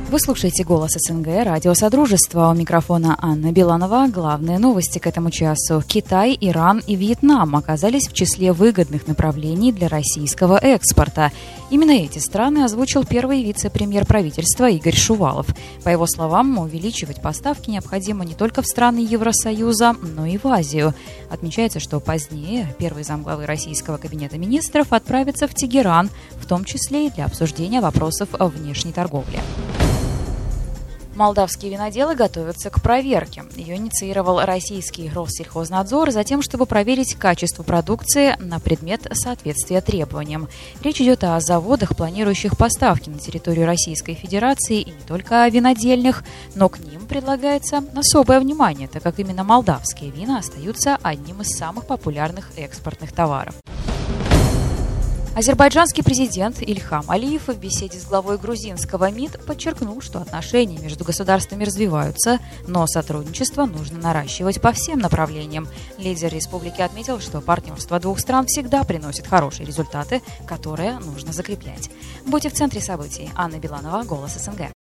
Вы слушаете «Голос СНГ», радио Содружества. У микрофона Анна Биланова. Главные новости к этому часу. Китай, Иран и Вьетнам оказались в числе выгодных направлений для российского экспорта. Именно эти страны озвучил первый вице-премьер правительства Игорь Шувалов. По его словам, увеличивать поставки необходимо не только в страны Евросоюза, но и в Азию. Отмечается, что позднее первый замглавы российского кабинета министров отправится в Тегеран, в том числе и для обсуждения вопросов внешней торговли. Молдавские виноделы готовятся к проверке. Ее инициировал российский Россельхознадзор за тем, чтобы проверить качество продукции на предмет соответствия требованиям. Речь идет о заводах, планирующих поставки на территорию Российской Федерации и не только о винодельных, но к ним предлагается особое внимание, так как именно молдавские вина остаются одним из самых популярных экспортных товаров. Азербайджанский президент Ильхам Алиев в беседе с главой грузинского МИД подчеркнул, что отношения между государствами развиваются, но сотрудничество нужно наращивать по всем направлениям. Лидер республики отметил, что партнерство двух стран всегда приносит хорошие результаты, которые нужно закреплять. Будьте в центре событий. Анна Биланова, «Голос СНГ».